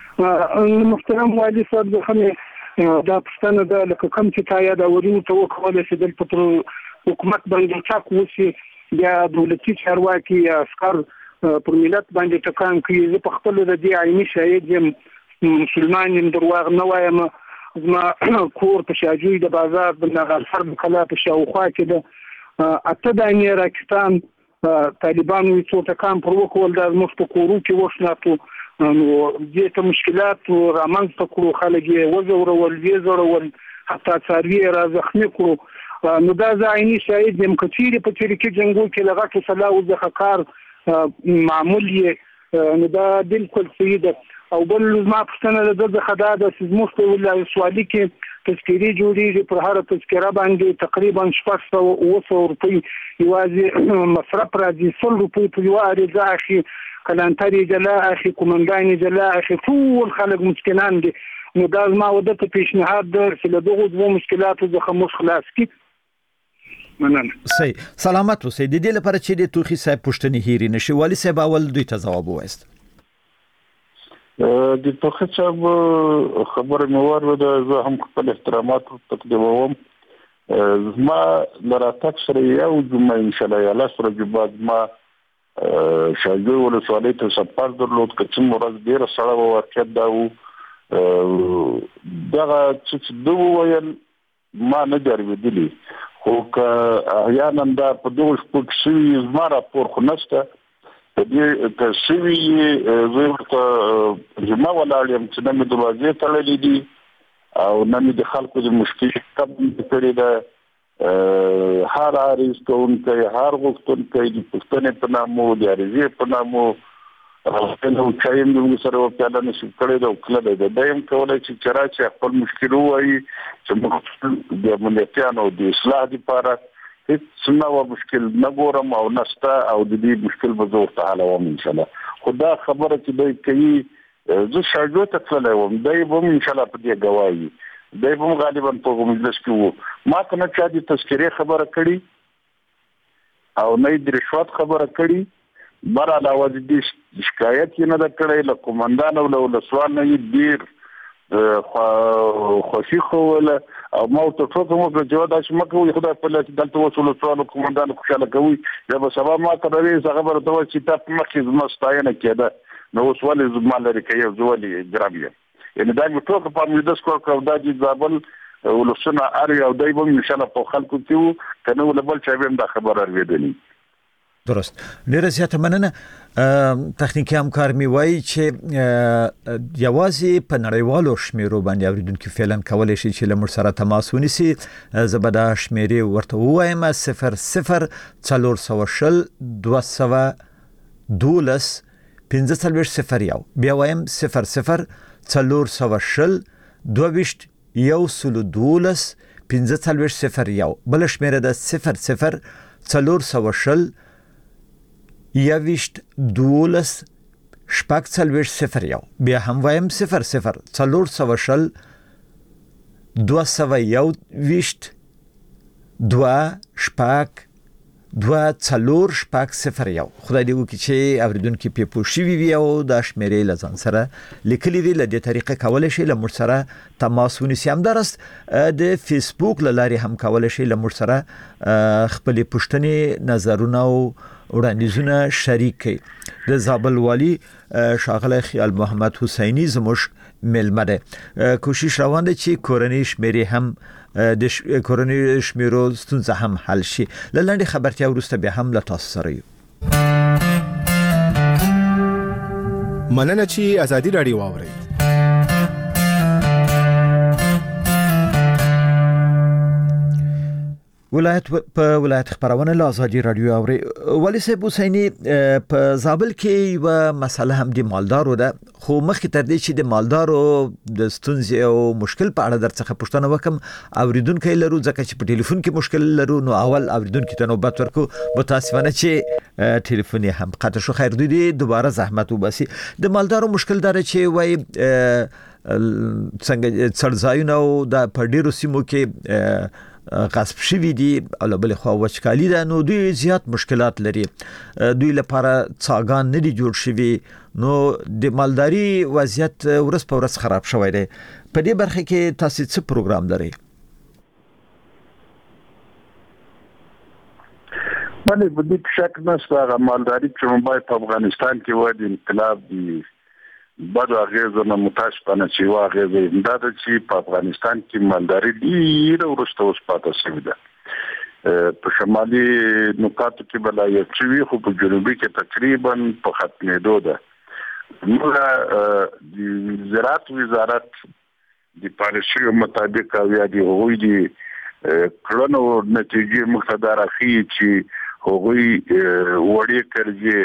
محترم والی صاحب زه دا پښتنه ده لکه کوم چې تا یاد اورینو ته وکولای شي د حکومت باندې چاک وسی یا دولتي چارواکي یا عسكر پر ملت باندې ټکان کوي. زه په خپل د دې عیني شاهد یم مسلمان یم درواغ نه وایم. زما کور په شاجوی د بازار د نغالفر کلا په شاوخوا کې ده اته د راکستان طالبان وي څو ټکان پر وکول د مخ په کورو کې وښناتو نو دې ته مشکلات رامنځ ته کړو خلک یې وزورول ویزورول حتی څاروي را زخمي کړو نو دا ځایني شاهد یم کچيري په چيري کې جنگو کې لغټو صلاح او ځخکار معمول یې نو دا بالکل صحیح ده. او بل ما پښتنه د خدا د سیموسته ولای سوالي کې تذکيري جوړیږي پر هر تذکره باندې تقریبا شپږ سوه روپۍ یوازې مصرف راځي سل روپۍ په یو اړه اخی کلانتري جلا اخی کومنداني جلا اخی ټول خلک مسکینان دي. نو دا ما وده ته پیشنهاد در چې له دغه دوه مشکلاتو څخه مخ خلاص کی. مننه. صحیح سلامت اوسئ. د دې لپاره چې د توخی صاحب پوښتنې هېرې نشي والی صاحب اول دوی ته ځواب وایست. د توخی صاحب خبره مې واورېده زه هم خپل احترامات تقدیموم زما لراتک سره یو جمعه ان شاء الله یا لاس ورځې بعد ما شاګر ولسوالۍ ته سفر درلود چې مرز ډیره سره واقعیت دا وو دغه چې دوه ویل ما نه درېدلی خو که احیانا دا په دغه شپو کې شوي زما راپور خو نشته په دې که شوي زه ورته جمعه ولاړ یم چې نه مې دروازې تړلې دي او نه مې د خلکو د مشکل کم کړی ده هر عریض کوونکی هر غوښتونکی د پوښتنې په نامو د عریضې په نامو نو چایم موږ سره وپیاله نشو کړی دا کله ده دا یم کولای چې چر چې خپل مشکل وایي چې موږ د امنیتانو د اصلاح لپاره هیڅ څه مشکل نه ګورم او نسته او د دې مشکل به زه ورته حلوم ان شاء الله خدا خبره چې دوی کوي زه شاګرد ته تللی وم دی به ان شاء الله په دې ګواهي دی به غالبا په مجلس کې وو ما ته نه چا د تذکرې خبره کړي او نه د رشوت خبره کړي بر علاوه د دې شکایت یې نه ده کړی له قومندان او له ولسوال نه یې ډېر خوشي خوله او ما ورته ټوکه وکړه چې داسې مه کوئ خدای په الله چې دلته اوس ولسوال او قومندان خوشحاله کوئ بیا به سبا ما ته راویځ هغه به راته وایي چې تا په مخکې زما ستاینه کېده نو اوس ولې زما لرې کوي او زه ولې ګرم یم یعنې دا مې ټوکه په امیدس کړ او دا د زابل ولسونه ار یو دی به ان شاء الله په خلکو کې وو که نه له بل چا به هم دا خبره اورېدلې درست ډیره زیاته مننه تخنیکی همکار می وایي چې یوازې په نړیوالو شمیرو باندې اوریدونکو فعلا کولای شي چې له موږ سره تماس ونیسي زبدا شمیرې ورته وایم صفر صفر څلور سوه شل دوه سوه دولس پنځه څلوېښت صفر یو بیا وایم صفر صفر څلور سوه شل دوه ویشت یو سلو دولس پنځه څلوېښت صفر یو بل شمیره ده صفر صفر څلور سوه شل یویشت دولس شپږ څلوېښت صفر یو بیا هم وایم صفر صفر څلور سوه شل دوه سوه یو ویشت دوه شپږ دوه څلور شپږ صفر یو خدای دې وکړي چې اوریدونکي پې پوه شوي وي او دا شمېرې له ځان سره لیکلي وي له دې طریقې کولی شي له موږ سره تماس ونیسي همداراز د فیسبوک له لارې هم کولی شي له موږ سره خپلې پوښتنې نظرونه او وړاندیزونه شریک کړي د زابل والی ښاغلی خیال محمد حسیني زموږ میلمه دی کوشش روان دی چې کورنۍ شمېرې هم د کورنۍ شمیرو ستونزه هم حل شي له لنډې خبرتیا وروسته بیا هم له تاسو سره یو مننه چې ازادي راډیو واورئ ولایت په ولایت خبرونه له ازادي رادیو اوري ولی صاحب حسیني په زابل کې یو مسله هم د مالدارو ده خو مخکې تر دې چې د مالدارو د ستونزې او مشکل په اړه درڅخه پوښتنه وکم اوریدونکو لرو ځکه چې په ټلیفون کې مشکل لرو نو اول اوریدونکو ته نوبت ورکو متاسفانه چې ټلیفون یې هم قطع شو خیر دوی دوباره زحمت وباسي د مالدارو مشکل دار چې وای څنګه څړځایونه او د پډیرو سیمو کې غصب شوی دي او بل خو وچکالي ده نو دوی زیات مشکلات لري دوی لپاره څاګان نه دي جوړ شوی نو د مالداري وضعیت ورځ په ورځ خراب شوی دی په دې برخه کې تاسو څه پروګرام لرئ باندې په دې شک نشته مالداري چې موږ په افغانستان کې وایي د انقلاب دی بعد هغه نه متاسفانه چې واغې دا چې په افغانستان کې مالداري ډیره ورسته اوس پاتې شوې ده په شمالي نقاطو کې بلای چې خو په جنوبي کې تقریبا په ختمېدو ده موږ د زراعت وزارت د پالیسي مطابق او یا د هغوی د کړنو نتیجې مقتدر اخی چې هغوی وړي کړي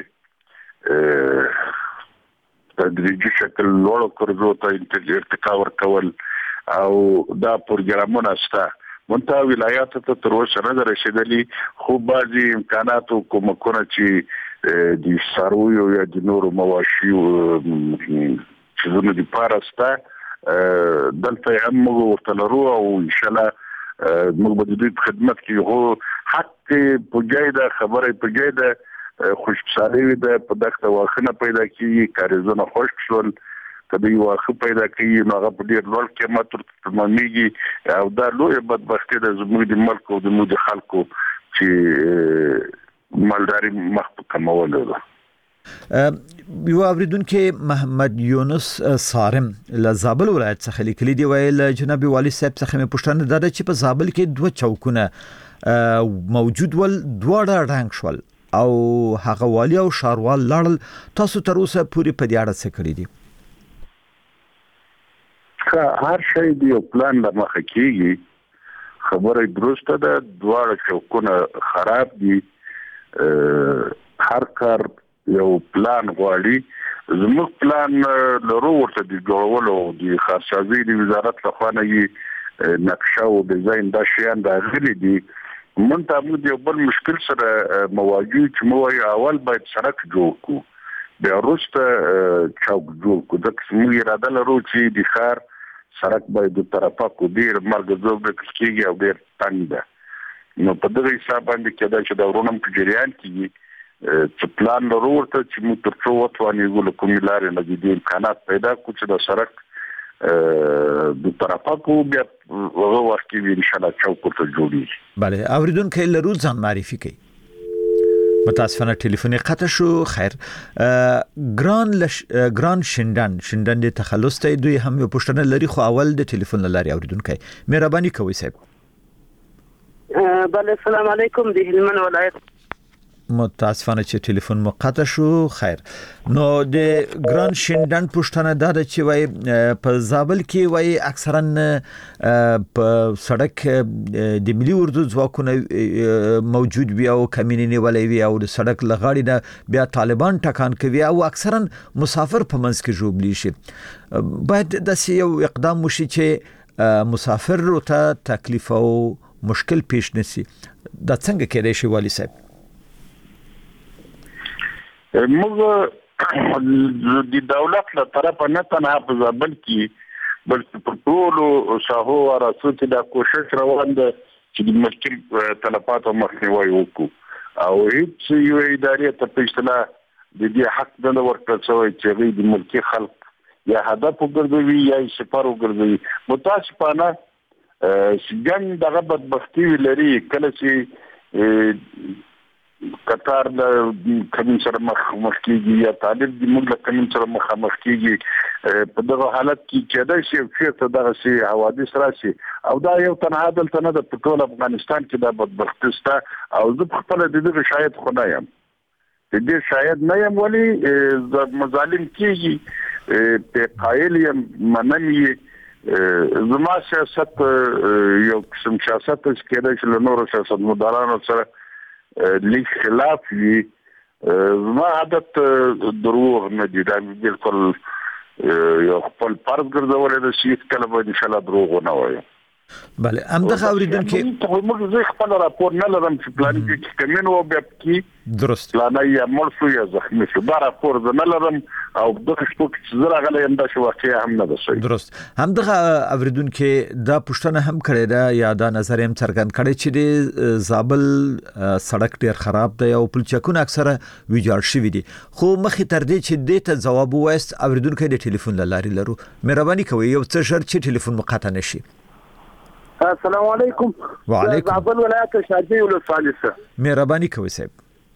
تدریجي شکل لوړ کړو ته ارتقا ورکول او دا پروګرامونه شته مونږ ولایت ته تر اوسه نه رسیدلی خو بعضي امکانات او کومکونه چې د سارویو یا د نورو مواشي چې زموږ د پارسته دلته هم موږ ورته لرو او ان شاء الله موږ به د دوی په خدمت کې هو حق پوجایده خبره پوجایده خوشحالي ده په دغه واخنه پیدا کیږي کاریزونه خوش شول کدی واخه پیدا کوي نو هغه په ډیر لوړ قیمت ترمنېږي او دا لوی بدبختي د زموږ د ملک او د موږ خلکو چې مالداري مخ په کمولو ده. یو اوریدونکو محمد یونس صارم له زابل ولایت څخه لیکلي دی، ویل جناب والي صاحب څخه مې پوښتنه ده چې په زابل کې دوه چوکونه موجود ول، دواړه رنګ شول او هغه والی او شاروال لاړل. تاسو تر اوسه پوری په دې اړه څه کړی دي؟ هر شی دی پلان د مخه کیږي، خبره درسته ده، دواړه چوکونه خراب دي، هر کار یو پلان غواړي. زموږ پلان لرو ورته د جوړولو د خارسازي د وزارت لخوا نه یې نقشه او ډیزاین دا شیان راغلي دي. مونږ ته موږ یو بل مشکل سره مواجه چې موږ اول باید سړک جوړ کړو، بیا وروسته چوک جوړ کړو. ځکه موږ اراده لرو چې د ښار سړک باید د طرفه کو ډیر مرګ زوب کېږي او ډیر تنګ ده. نو په دغه حساب باندې کېدای چې دا ورونم په جریان کې چې پلان لرو ورته چې موږ تر څو وتوانیږو له کومې لارې نه د امکانات پیدا کړو چې د سړک د طرفه کو بیا هغه وخت کې ان شاء الله چوک ورته جوړیږي. بله، اوریدونکو لرو ځان معرفي کوي. متاسفانه ټلیفون قطع شو. خیر، ګران لش... ګران شندن شندن د تخلص ته دوی هم یو پوښتنه لري، خو اول د ټلیفون لاري اوریدونکو مهرباني کوئ صاحب. بله، السلام علیکم. د هلمند ولایت متاسفانه چې ټلیفون مو قطع شو. خیر، نو د ګران شندن پوښتنه دا ده چې وای په زابل کې وای اکثرا په سړک د ملي اردو ځواکونه موجود وي او کمینې نیولې وي او د سړک لغاړي نه بیا طالبان ټکان کوي او اکثرا مسافر په منځ کې ژوبلی شي. باید د یو اقدام وشي چې مسافر ته تکلیف او مشکل پیش نشي. دا څنګه کېدای شي والي صاحب؟ موږ د دولت له طرفه نه تنها په زابل کې بلکې په ټولو ساحو او راسو کې دا کوشش روان ده چې د مشکل تلفاتو مخنیوي وکړو او هیڅ یو ادارې ته په اصطلاح د دې حق نه ورکړل شوی چې هغوی د ملکي خلک یا هدف وګرځوي یا یې سپر وګرځوي. متاسفانه جنګ دغه بدبختي لري، کله چې قطار د کمین سره مخ مخ کیږي یا طالب د موږ له کمین سره مخ مخ کیږي، په دغه حالت کې کېدای شي چې دغه سي حوادث راشي او دا یو تنها دلته نه د ټول افغانستان کې د بدبختي ستا او زه خپل د دغه شاهد خو نه یم، د دې شاهد نه یم، ولی مظالم کیږي په قایل یم منم یې. زما سیاست یو قسم سیاست چې کېدای شي له نورو سیاستمدارانو سره لیک خلاف وي. زما عادت دروغ نه دي، دا بالکل یو خپل فرض ګرځولې ده چې کله به ان شاء الله دروغ ونه وایم. بله، همدغه اوریدونکو موږ زه خپل راپور نه لرم چې پلان کې کمین و بیا کې درست پلان یا مرسو یا زخمی شو، دا راپور زه نه لرم او دغه شپو چې زه راغلی یم دا چې واقعیا هم نه ده صحیح. درست، همدغه اوریدونکو دا پوښتنه هم کړې ده یا دا نظر هم څرګند کړی چې د زابل سړک ډیر خراب دی او پلچکونه اکثره ویجاړ شوي دي، خو مخې تر دې چې دې ته ځواب ووایست اوریدونکو د ټلیفون له لارې لرو. مهرباني کوئ یو څه ژر چې ټلیفون مو قطع نشي. السلام علیکم. وعلیکم. زابل ولایت شادي ولسوالۍ سره مهرباني کوئ صاحب.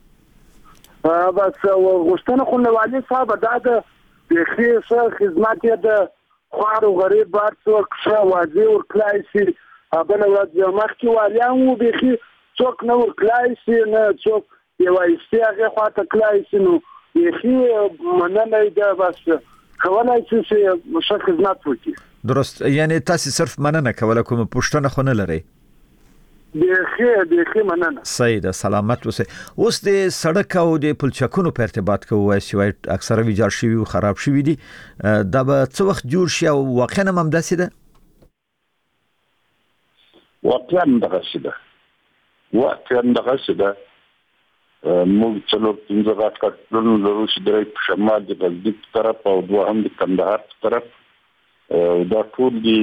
بس غوښتنه خو له والي صاحب دا د بخي سره خدمت د خوار او غریب بار څوک ښه واځي او کلای شي بل ورځ مخکې والیان وو بخي څوک نه ورکلای شي نه څوک یو ایستیاغه خواته کلای شي نو بخي مننه ده بس کولای شي چې ښه خدمت وکړي. درست، یعنی تاسو صرف مننه کوله، کوم پوښتنه خو نه لرئ؟ بخي بخي مننه. صحیح ده، سلامت اوسئ. اوس د سړک او د پلچکونو په ارتباط کې وایي چې اکثره ویجاړ شوي او خراب شوي دي، دا به څه وخت جوړ شي او واقعا هم همداسې ده؟ واقعا همدغسې ده، واقعا همدغسې ده. موږ څلور پنځه غټ کټلونه لرو چې درې په شمال د غزني په طرف او دوه هم د کندهار په طرف، دا ټول دي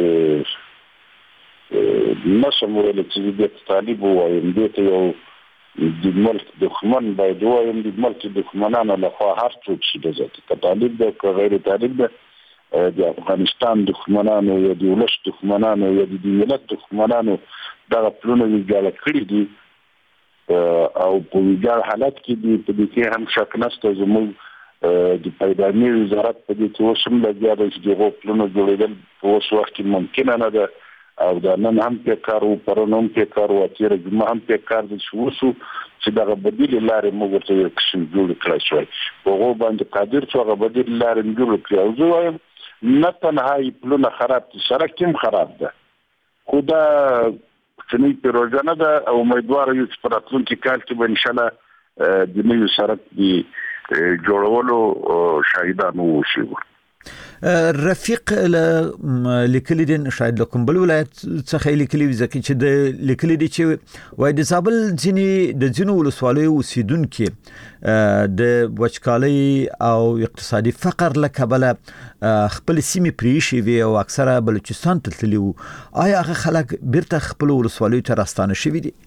نشم ویلی چې د طالب ووایم، دې ته یو د ملک دښمن باید ووایم، د ملک دښمنانو لخوا هر څوک شي ده، که طالب ده که غیر طالب ده، د افغانستان دښمنانو یا د ولس دښمنانو یا د ملت دښمنانو دا پلونه ویجاړ کړی دي او په ویجاړ حالت کې دي. په دې کې هم شک نشته زموږ د پیدایي وزارت په دې کې اوس هم لګیا دی چې دغه پلونه جوړېدل په اوس وخت کې ممکنه نه ده او دا نن هم په کار او پرون هم په کار او تیر جمعه هم په کار دي چې وسو چې دغه بدیل لارې موږ ورته یو قسم جوړ کړی شوی هغه باندې قادر شو هغه بدیل لارې جوړ کړی او زه وایم نه تنهایی پلونه خراب دي سړک هم خراب ده خو دا څنګه پروژه نه ده او امیدوار یو چې په راتلونکي کال کې به ان شاء الله د نوي سړک دی جوړولو شاهدان وشو. رفیق لیکلی دي شاید له کوم بل ولایت څخه لیکلی ځکه چې د لیکلی دي چې وای د زابل ځینی د ځینو ولسوالیو اوسیدونکو د وچکالۍ او اقتصادي فقر له کبله خپل سیمې پریشي وی او اکثره بلوچستان ته تللی وو. آیا هغه خلک بیرته خپل ولسوالیو ته راستانه شوي دي؟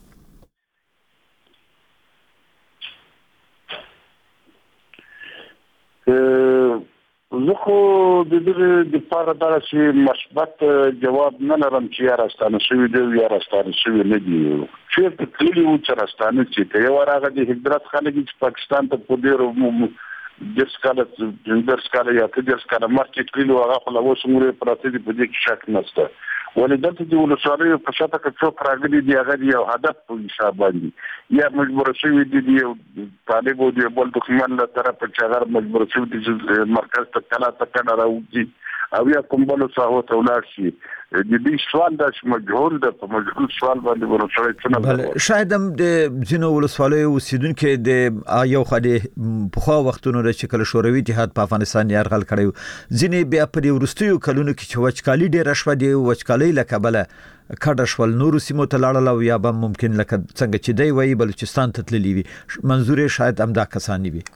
زه خو د دې د پاره دا چې مثبت جواب نه لرم چې یا راستانه شوی دی یا راستانه شوی نه دی. چې کلی و چې راستانه چې ته یو راغی د هجرت خلک چې پاکستان ته په ډیرو د سکاله د سکاله یا د سکاله مارکیټ کلی هغه خو له وسموره پراته دی په دې کې شک نشته. ولې د ولسوالیو په شاته کې څوک راغلي دی هغه یو هدف په حساب باندې یا مجبور شوی دی یو طالب او دی بل دښمن له طرفه چې هغه مجبور شوی دی چې مرکز ته کلا ته کنه راوځي او یا کوم بل څه ته ولاړ شي. د دې سوال د مجهول د په مجهول سوال باندې ورسره څنګه بل شاید هم د ځینو ولسوالیو اوسیدونکو د یو خدي په خو وختونو د شکل شوروي جهاد په افغانستان یارغل کړی ځینې بیا په ورستیو کلونو کې چې وچکالي ډېر شوه دی وچکالي لکبله کډشول نور سیمو ته لاړل او یا به ممکن لکه څنګه چې دی وایي بلوچستان ته تللی وي منظور شاید هم دا کسانی وي.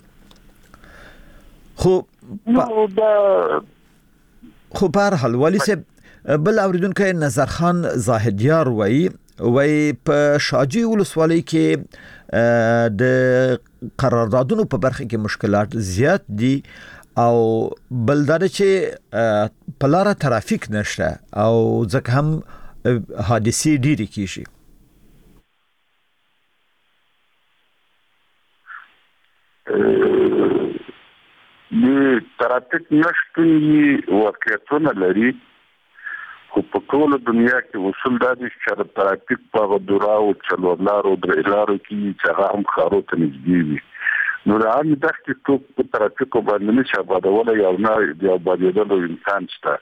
خو نو دا خو په هر حال والی صاحب بل اوریدونکو نظر خان زاهدیار وایي وایي په شاجی ولسوالۍ کې د قراردادونو په برخه کې مشکلات زیات دي او بلدار چې په لار ترافیک نشته او ځکه هم حادثې ډېرې کیږي. د ترافیک نشټون واقعیتونه لري خو په ټول دنیا کې اصول دا دي چې ترافیک په دوراو چلولارو درېلارو کې چې هغه هم خارو ته نږدې وي. نو راځي دا چې ټول په ترافیک باندې نشه باندې یو نه دی باندې د انسان شته.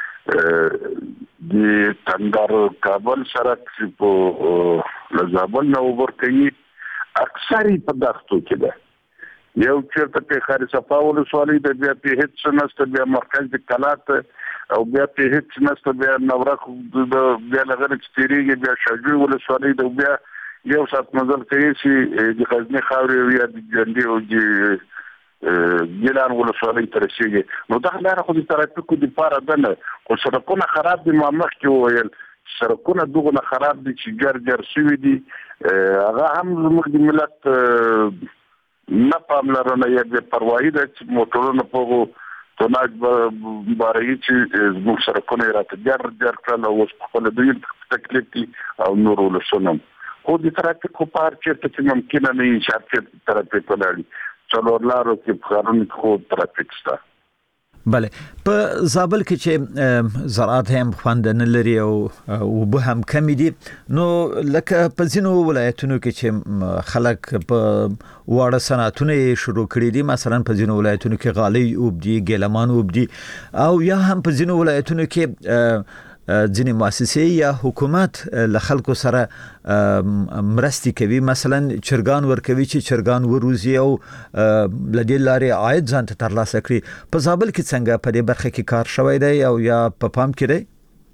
د تندر کابل سړک چې په زابل نو ورکوي اکثری په دښتو کې ده. یو چیرته په خارج صفا ولسوالۍ د بیا په هیڅ نسته بیا مرکز د کلات او بیا په هیڅ نسته بیا نورخ د بیا لغړ چتیریږي بیا شاجوی ولسوالۍ د بیا یو سات نظر کوي چې د غزنی خاورې یا د جندي او د ګیلان ولسوالۍ تر شيږي. نو دا لاره خو د ترافیکو د پاره ده خو سړکونه خراب دي ما مخکې وویل سړکونه دغه خراب دي چې ګر ګر شوي دي هغه هم زموږ د ملت نه پاملرنه یا د پروايي د موټرونو په توناج باري چې زموږ سرکونه راته ډېر ډېر کړل او خپل دوی تکلیف دي او نور ولسونم خو د ترافیک په پار چې ممکن نه وي چې ترافیک ولاړی څلور لارو کې قانون خو ترافیک شته. بله په زابل کې چې زراعت هم خوند نه لري او وبه هم کم دي نو لکه په ځینو ولایتونو کې چې خلک په واړه صنعتونه شروع کړي دي مثلا په ځینو ولایتونو کې غالۍ وبدي ګلمان وبدي او یا هم په ځینو ولایتونو کې ځینې مؤسسې یا حکومت له خلکو سره مرستې کوي مثلا چرګان ورکوي چې چرګان وروزي او لدې لارې عاید ځان ته ترلاسه کړي. په زابل کې څنګه په دې برخه کې کار شوی دی او یا په پام کې دی؟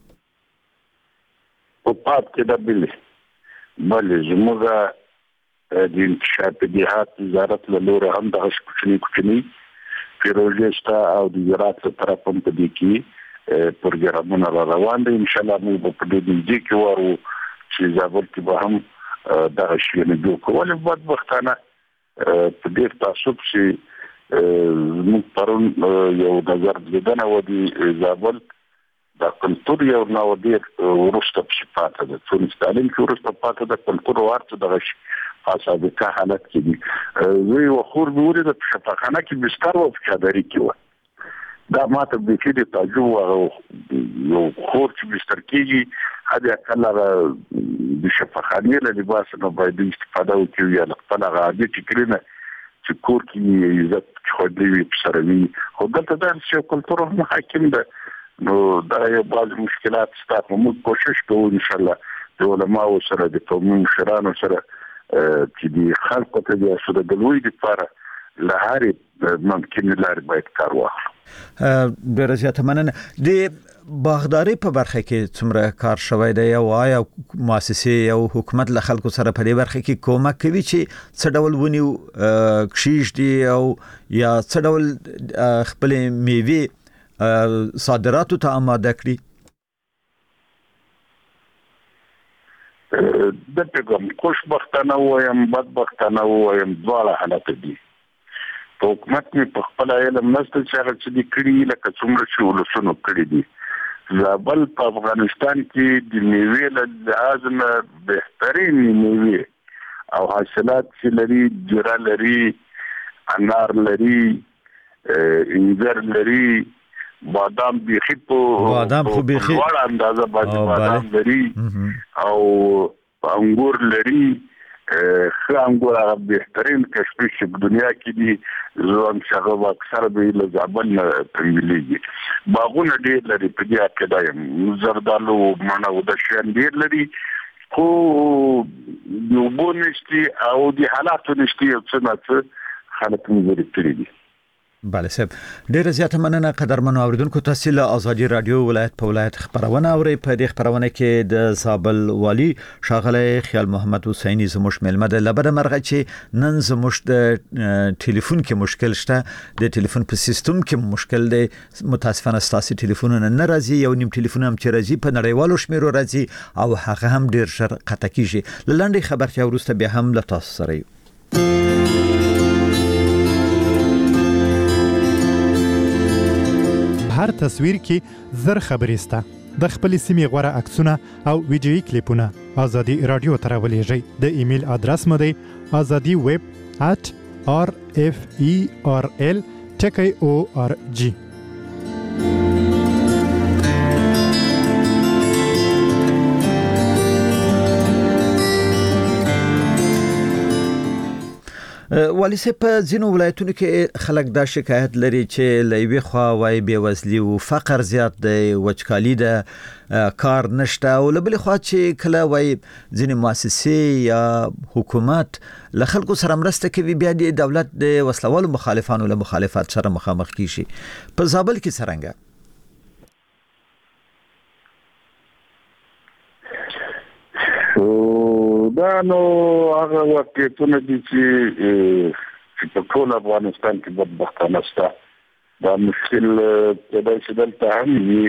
په پام کې ده بلې بلې زموږ د انکشاف دیهات وزارت له لورې هم دغه کوچني کوچني پروژې شته او د زراعت له طرفه هم په دې کې پروګرامونه را روان دي. ان شاء الله موږ په دې دي کې وارو چې زابل کې به هم دا شي نه جوړ کول بدبختانه په دې تاسو چې موږ پرون یو نظر لیدنه ودی زابل د کلتور یو نو ډیر ورسته پاتې ده څو ستالین چې ورسته پاتې ده کلتور ورته دغه خاصه کا حالت کې دي وی وخور بوري د شفاخانه کې بستر او چادرې کې و دا ماته د دې تعجب او یو خور چې بستر کېږي هدا کله د شفاخانه له لباس نو باید استفاده وکړي یا خپل عادي فکرونه چې کور کې عزت خو دې سره وي خو دلته د کلتور محاکم ده نو دا یو بعض مشکلات ستاسو موږ کوشش کوو ان شاء الله د علماء سره د قومي مشرانو سره چې د خلکو ته د سره د لوی لپاره لهاري ممکن لار باید کار واخلو ډېر زیاته مننه د باغداري په برخه کې څومره کار شوی دی او آیا مؤسسې او حکومت له خلکو سره په دې برخه کې کومک کوي چې څه ډول ونیو کشیش دی او یا څه ډول خپل میوه صادراتو ته آماده کړي د پیغام خوشبختانه وایم بدبختانه وایم دواړه حالت دي حکومت می په خپل علم نشته چې هغه چې دي کړي لکه څومره چې ولسونو کړي دي زابل په افغانستان کې د میوې له لحاظ نه بهترین میوې او حاصلات چې لري جره لري انار لري انځر لري بادام بيخي په بادام خو بيخي وړ اندازه باندې بادام لري او انګور لري خو انګور هغه بهترین کشمش په دنیا کې دي زوم شغه اکثر به له زابل تملیږي باغونه ډېر لري په دې کې دایم زردالو مڼه او د شین ډېر لري خو یو بونشتي او د حالاتو نشته څه نه څه حالت مزري کړی دي بله صاحب ډیره زیاته مننه قدرمنو اوریدونکو تاسو له ازادي رادیو ولایت په ولایت خبرونه اوري په دې خبرونه کې د زابل والی شاغله خیال محمد حسینی زموږ ملمه ده لبره مرغه چې نن زموږ د ټلیفون کې مشکل شته د ټلیفون په سیستم کې مشکل دی متاسفانه ستاسو ټلیفونونه نه راځي یو نیم ټلیفون هم چې راځي په نړیوالو شمیرو راځي او هغه هم ډیر ژر قطع کیږي لاندې خبرتیا ورسته بیا هم له تاسو سره هر تصویر کې زر خبرې سته د خپل سیمې غوړه عکسونه او ویډیوي کلیپونه ازادي رادیو ته راولېږئ د ایمیل ادرس مو دی azadi web at r f e r l ټکی او ار جی والی سه په ځینو ولایتونو کې خلک دا شکایت لري چې لوي خوا وای بېوزلي او فقر زیات دی وچکالي ده کار نشته او بل خوا چې کله وای ځینې مؤسسې یا حکومت له خلکو سره مرسته کوي بیا د دولت د وسلوالو مخالفانو له مخالفت سره مخامخ کیږي په زابل کې څنګه دا نو هغه واقعیتونه دي چې په ټول افغانستان کې بدبختانه شته دا مشکل پیدا شول ته هم وي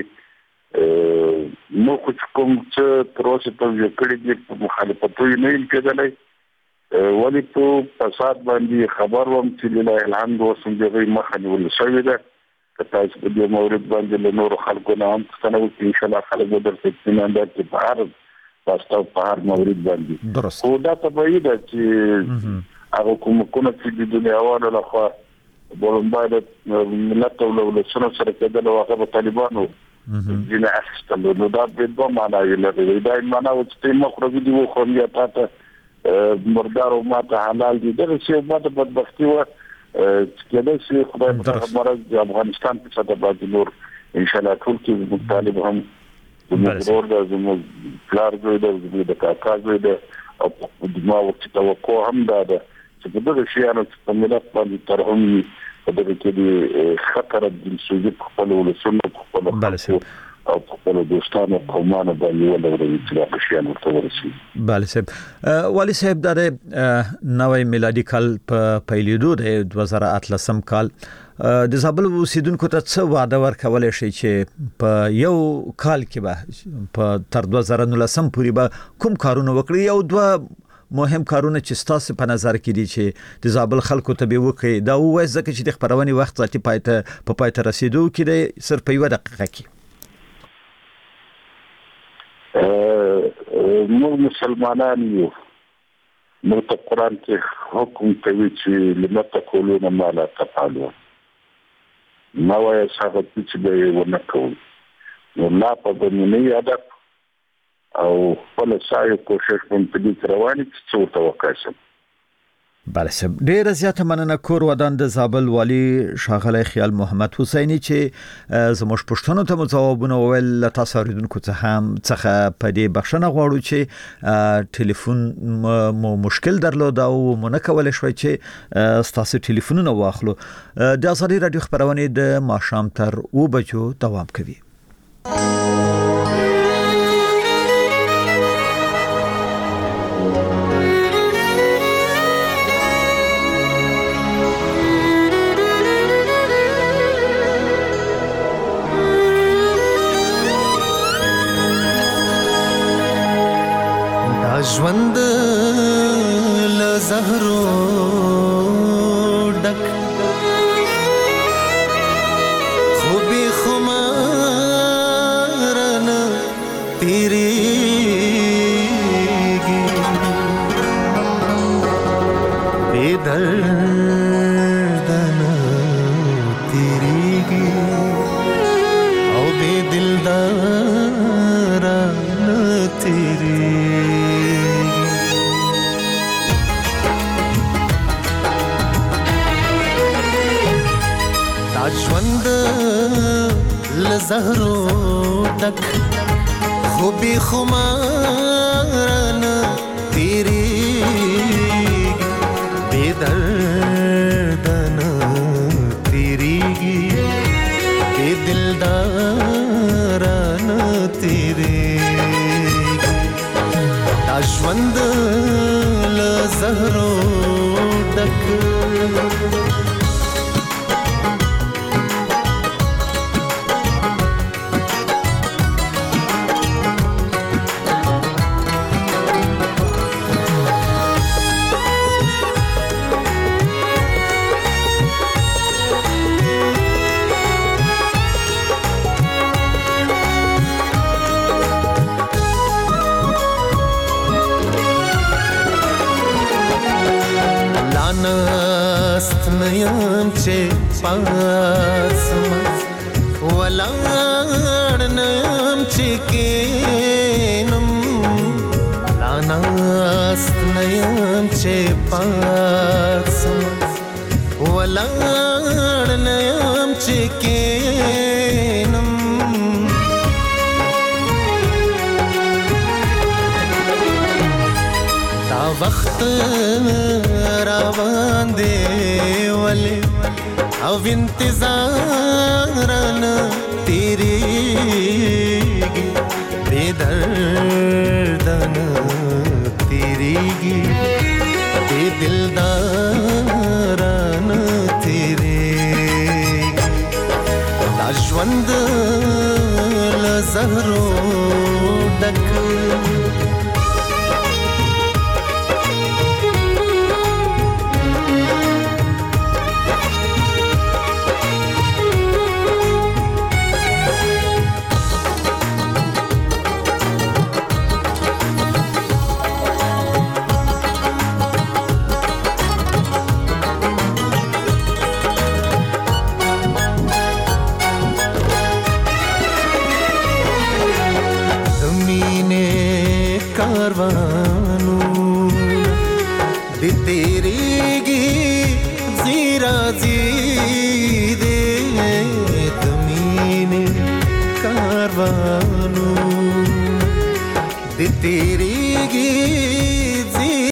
نو کوم چې پروسه په وکړې دي په مخالفتو نه کېدلای ولی په فساد باندې خبر وم چې له الهام دوسم دغه مخنی ول شوې ده تاسو په دې مورید باندې له نور خلکو نه هم څنګه وکړي ان شاء الله خلک به درته اطمینان درکړي په هر تاسو په هر مورید باندې خو دا طبيعي ده چې هغه کوم کوم چې د دنیاوالو لخوا بولمباید ملت او ولسونه سره کېدل او هغه طالبانو دینه اخستل نو دا به دوه معنی لري دا معنی او چې مخرج دی خو یا تاسو مردار او ماته حلال دي دا چې ماته بدبختی و چې دا چې خدای په مرز د افغانستان په صدر باندې نور ان شاء الله ټول کې مطالب هم زموږ د زموږ پلار دوی د زموږ د کاکا دوی د او د ما وخت توقع هم دا ده چې په دغه شیانو په ملت باندې تر هم په دغه کې د خطر د سوزي په خپل ولسونو په خپل او په خپل دوستانو قومانو باندې ولوري چې دا شیانو ته ورسي بله صاحب والی صاحب د نوې میلادي کال په پیلیدو د دوه زره اتلسم کال د زابل اوسیدونکو ته څه وعده ورکول شي چې په یو کال کې به په تر دوه زره نولسم پورې به کوم کارونه وکړي او دوه مهم کارونه چې تاسو په نظر کې دي چې د زابل خلکو ته به وکړي دا وایي ځکه چې د خبرونې وخت ذاتي پایته په پایته رسیدو کې د سر په یو دقیقه کې موږ مسلمانان یو نو ته قرآن کې حکم کوي چې لمت تقولون ما لا تفعلون ما وایي څنګه چې به ونه کوي نو لا په بنونی ادب او خپل سعی کوشش په دې رواني څو توقع بله سم ډیر زیاته مننه کور ودان د زابل والی شاغلی خیال محمد حسینی چې زموږ پښتنو ته جوابونه ویل تاسو اوریدونکو ته هم څخه په دې بخښنه غواړو چې ټلیفون مو مشکل درلود او مونږ کولای شو چې تاسو ټلیفونونه واخلو د ازادي رادیو خبرونه د ماښام تر او بجو دوام کوي ژوند له زهرو ډک خو به خمار نه تیریږي بې درد نه تیریږي او بې دلدار نه تیریږي ژوند له زهرو ډک خو به خمار نه تیریږي بې درد نه تیریږي بې دلدار نه تیریږي دا ژوند له زهرو ډک نست نیم چې پاسم ولاړ نیم چې کینم لا نست نیم چې پاسم ولاړ نیم چې کینم دا وخت روان دی ولی او انتظارن تیریږي بې دردن تیریږي بې دلدارن تیریږي دا ژوند له زهرو ډک کاروانو د